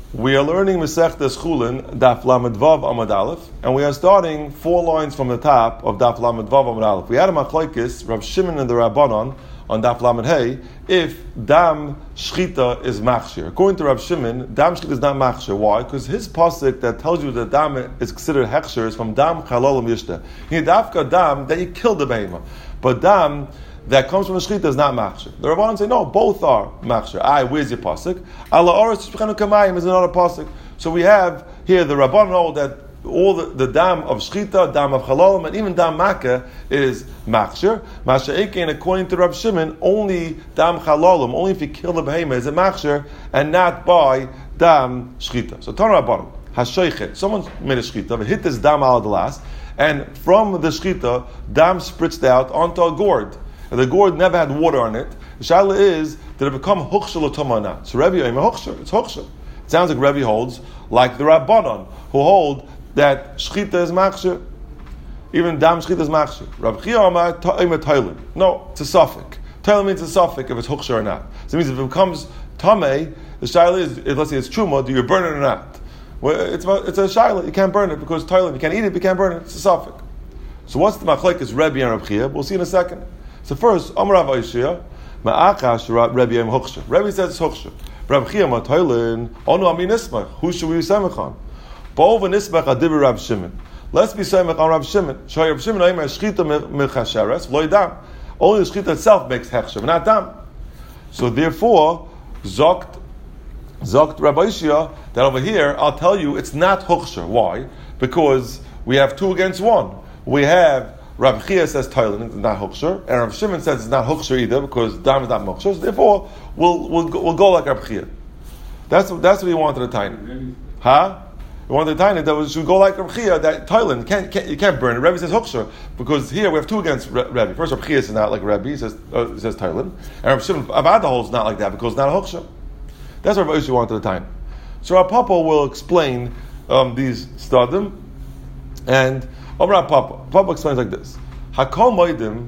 We are learning Masechtas Chulin, Daf Lamed Vav Amud Aleph, and we are starting 4 lines from the top of Daf Lamed Vav Amud Aleph. We had a machlokes, Rav Shimon and the Rabbanon, on Daf Lamed Hey, if Dam Shchita is Machshir. According to Rav Shimon, Dam Shchita is not Machshir. Why? Because his pasuk that tells you that Dam is considered Hechshir is from Dam Chalol Yishta. He Dafka Dam that you killed the behemoth. But Dam that comes from a shchita is not machshir. The Rabbanan say, no, both are machshir. Where's your pasuk? Ala oris shpechanu kamayim is another pasuk. So we have here the Rabbanan know that all the dam of shchita, dam of chalalim, and even dam makkah is machshir. Masha'ekein, according to Rav Shimon, only dam chalalim, only if you kill the behemoth is a machshir, and not by dam shchita. So Tana Rabbanan, hashoichet, someone made a shchita, but hit this dam al last, and from the shchita, dam spritzed out onto a gourd. And the gourd never had water on it. The shaila is, did it become huchshel or tama or not? So Rebbe Yomer huchshel, it's huchshel. It sounds like Rebbe holds, like the Rabbanon, who hold that shchita is machshir, even dam shchita is machshir. Rav Chia Amar ta'im toilin. No, it's a suffix. Toilin means a suffix if it's huchshel or not. So it means if it becomes tameh, the shaila is, let's say it's truma, do you burn it or not? Well, it's a shaila, you can't burn it because toilin, you can't eat it, you can't burn it, it's a suffix. So what's the machlokes Rebbe and Rav Chia? We'll see in a second. So first, Amar Rav Oishia, Ma'akash Rebbe Yem Huchshir. Rebbe says it's Huchshir. Rav Chia Matoilin, Onu Ami Nismach. Who should we be Semech on? Bo'ov Nismach Adibir Rav Shimon. Let's be Semech on Rav Shimon. Shoy Rav Shimon Oimer Shchita Mechasheres Lo Dam. Only the Shchita itself makes Hechsher, not Dam. So therefore, Zokt Rav Oishia that over here I'll tell you it's not Huchshir. Why? Because we have 2 against 1. We have Rav Chia says Toilin is not Huchshir, and Rav Shimon says it's not Huchshir either because Dam is not Huchshir. So therefore, we'll go like Rav Chia. That's what he wanted to tiny. Huh? He wanted to tiny that we should go like Rav Chia that Toilin you can't burn it. Rebbe says Huchshir because here we have 2 against Rebbe. First, Rav Chia is not like Rebbe. He says Toilin, and Rav Shimon Abad holds not like that because it's not a Huchshir. That's what Rav Oishia wanted to tiny. So Rav Papa will explain these stadim and. Rav Papa explains like this. Hakol Moedim,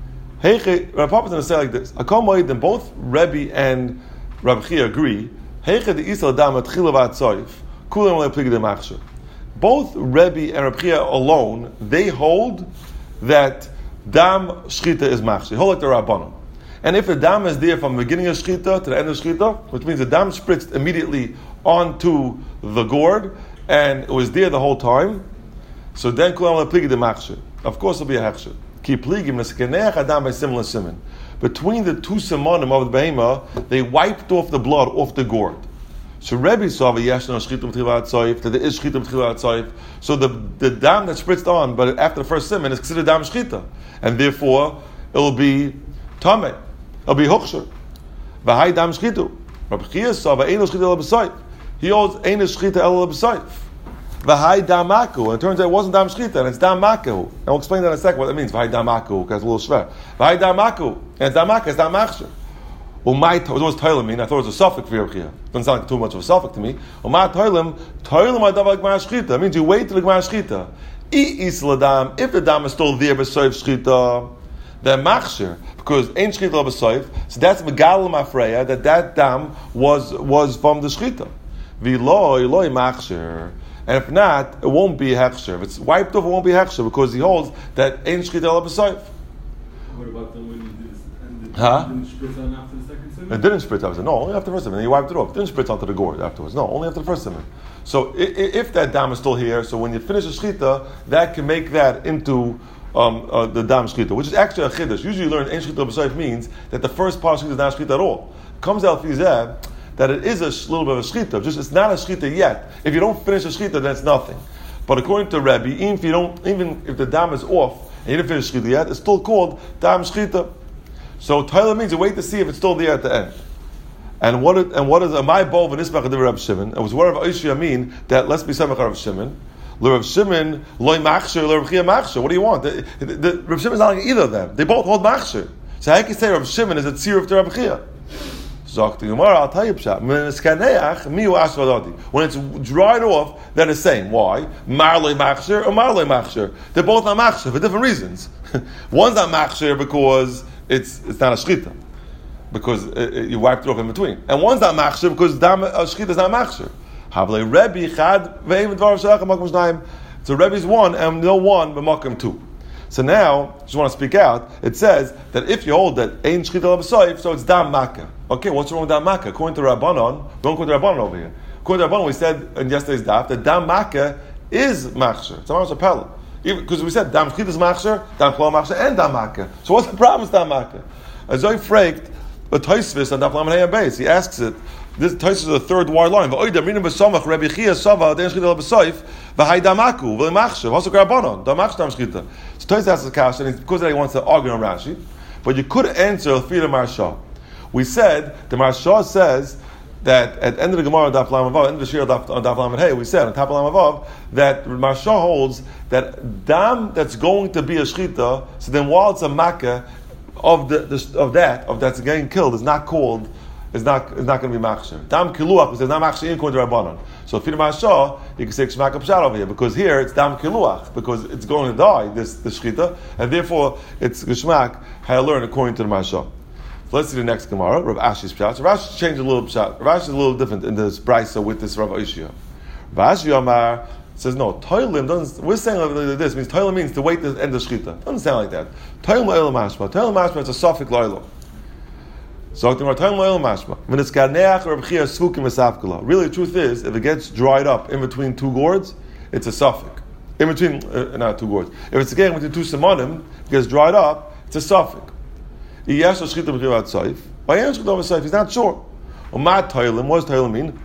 Rav Papa is going to say like this. Hakol Moedim, both Rebbe and Rav Chia agree. Both Rebbe and Rav Chia alone, they hold that dam shchita is machshir. They hold like the Rabbanon. And if the dam is there from the beginning of shchita to the end of shchita, which means the dam spritzed immediately onto the gourd, and it was there the whole time, so then kulam lepligi de machshir. Of course, it'll be a hechshir. Ki pligim neskeneach adam by similar simon. Between the 2 simonim of the behemoth, they wiped off the blood off the gourd. So Rebbe saw v'yeshna shchita b'tchilat tzayif that there is shchita b'tchilat tzayif. So the dam that spritzed on, but after the first simon, is considered dam shchita, and therefore it will be tameh. It'll be huchshir. V'hai dam shchitu. Rabbi Chia saw v'eino shchita el b'sayif. He holds eino shchita el b'sayif. V'hai damaku, and it turns out it wasn't dam shchita, and it's damaku. And we'll explain that in a second what that means. V'hai damaku, because it's a little shver. V'hai damaku, and it's damaku, it's damachshir. What does toilim mean? I thought it was a suffix for Yerchia. Doesn't sound like too much of a suffix to me. Umay toilim adav l'gmar shchita. It means you wait till the gmar shchita. If the dam is still there b'soif shchita, then machshir, because ain't shchita b'soif, so that's megalim afreya that dam was from the shchita. V'loi machshir. And if not, it won't be hechsher. If it's wiped off, it won't be hechsher because he holds that ain't shchita el b'soif. What about the when you did this? And it didn't spritz on after the second simon? It didn't spritz after. No, only after the first simon. Then he wiped it off. It didn't spritz onto the gourd afterwards. No, only after the first simon. So if that dam is still here, so when you finish the shchita, that can make that into the dam shchita, which is actually a chiddush. Usually you learn ain't shchita el b'soif means that the first part of shchita is not shchita at all. It comes out fizeh that it is a little bit of a shchita, just it's not a shchita yet. If you don't finish the shchita, then it's nothing. But according to Rebbe, even if the dam is off and you didn't finish shchita yet, it's still called dam shchita. So Tyler means you wait to see if it's still there at the end. And what is my bov and ismach of Rav Shimon? It was what Rav Oishia mean that let's be samach Rav Shimon. Rav Shimon loy machshir, Rav Chia machshir. What do you want? The Rav Shimon is not like either of them. They both hold machshir. So how can you say Rav Shimon is a tzir of Rav Chia? Zok the Gemara, I'll tell you pshat. When it's dried off, they're the same. Why? Marley machshir or marley machshir. They're both not machshir for different reasons. One's not machshir because it's not a shchita, because you wiped it off in between, and one's not machshir because shchita is not machshir. Havle Rebbe Chad Ve'im Dvar Shalecha Makom Shnayim. So Rebbe's one and no one, but Makom two. So now, just want to speak out, it says that if you hold that Ein Shchita L'B'Soif, so it's Dam Makkah. Okay, what's wrong with Dam Makkah? According to Rabbanon, don't go to Rabbanon over here. According to Rabbanon, we said in yesterday's daf that Dam Makkah is Machsher. It's a Pella. Because we said Dam Shchita is Machsher, Dam Chlor Machsher, and Dam Makkah. So what's the problem with Dam Makkah? Azoi Fregt, but Tosfos on Daf Lamed Hey Beis, he asks it. This Tosfos is the third wide line. V'oida Minim B'Samach Rebbe Chia Sava Dein Shchita L'B'Soif V'Hai Damaku V'Lemachsher V'Hosok Rabbanon Damachsh Dam Shchita. So Tosfos asks the question, and because he wants to argue on Rashi, but you could answer through the Marsha. We said the Marsha says that at the end of the Gemara Daf Lamed Vav, end of the Shir Daf Lamed Hey, we said on top of Lamed Vav that Marsha holds that dam that's going to be a shchita. So then, while it's a makkah of that's getting killed, is not called. Is not going to be machshir. Dam kiluach because there's not machshir in according to Rabbanon. So if you're Marsha, you can say shmak pshat over here because here it's dam kiluach because it's going to die the shchita, and therefore it's geshmak how to learn according to the Marsha. Let's see the next Gemara, Rav Ashi's pshat. So Rav Ashi changed a little pshat. Rav Ashi is a little different in this brisa with this Rav Oishia. Rav Ashi Amar says no. Toilim doesn't. We're saying like this means toilim means to wait to end the shchita. Doesn't sound like that. Toilim lo'el mashma. Toilim mashma is a suffix lo'el. So toilim lo'el mashma. When it's garneach or b'chia svukim esavkula. Really, the truth is, if it gets dried up in between two gourds, it's a suffix. In between, not two gourds. If it's again between two simonim, it gets dried up, it's a suffix. He's not sure. He's not sure. What does toilim mean?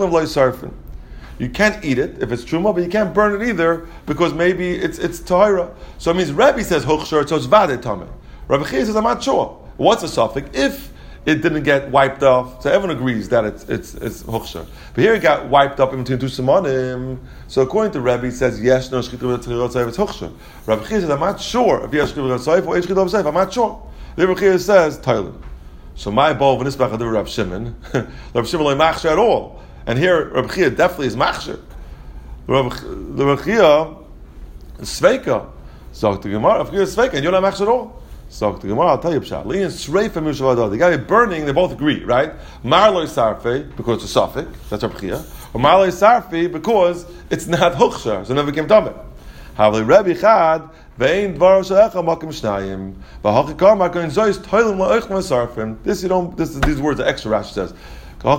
You can't eat it if it's truma, but you can't burn it either because maybe it's tahira. So it means Rebbe says hochshur, so it's vade tameh. Rabbi Chia says I'm not sure. What's a suffix? If it didn't get wiped off, so everyone agrees that it's hochshur. But here it got wiped up in between two simonim. So according to Rebbe, he says yes, no shchita b'tzayv it's hochshur. Rabbi Chia says I'm not sure if you have shchita b'tzayv or shchita b'tzayv. I'm not sure. The Rebbe Chia says Toilim. So my ball v'nisbach adu Rav Shimon. Rav Shimon loy machsher at all. And here, Rabbi Chia definitely is machsher. The Rabbi Chia is sveika. So the Gemara, Rabbi Chia is sveika, and you're not machsher at all. So the Gemara, I'll tell you pshat. Li'in sreif and mishavadad. The guy burning, they both agree, right? Mar loy sarfei, because it's a suffix, that's Rabbi Chia. Or mar loy sarfei, because it's not hochshar, so it never came tameh. Havli Rebbe Chad, ve'ein dvar shalecha makom shnayim. V'hachikar makom zois toilim la'oich masarfim. These words are extra, Rashi says. So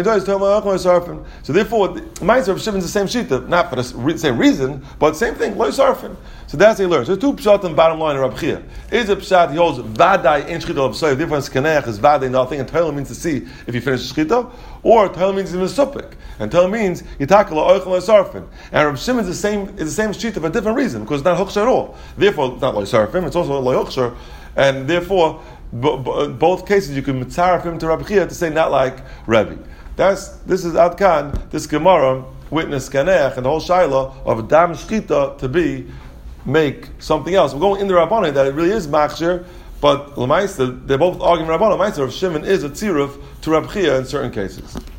therefore, the Ma'aser of Shimon is the same shita, not for the same reason, but same thing, lo sarfin. So that's how he learns. So there's two pshat in bottom line in Rabbi Chia. Is a pshat, he holds vadai in shchita of soif, difference kanech is vadai nothing, and toilim means to see if you finish shchita, or toilim means even supik, and toilim means yitakal oichel lo sarfin. And Rabbi Shimon is the same shita for a different reason, because it's not hochshar at all. Therefore, it's not lo sarfin, it's also lo hochshar, and therefore, both cases you can mitzaref him to Rabbi Chia to say not like Rebbe. This is Adkan, this Gemara witness Kaneach and the whole Shaila of Dam Shchita to make something else. We're going in the Rabbanah that it really is Machshir, but L'maisa, they're both arguing Rabbanah. L'maisa of Shimon is a tziruf to Rabbi Chia in certain cases.